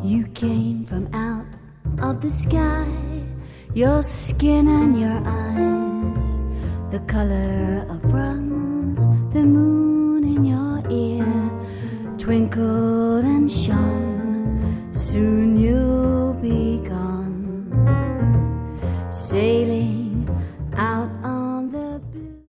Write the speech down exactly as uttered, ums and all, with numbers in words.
You came from out of the sky, your skin and your eyes, the color of bronze, the moon in your ear twinkled and shone. Soon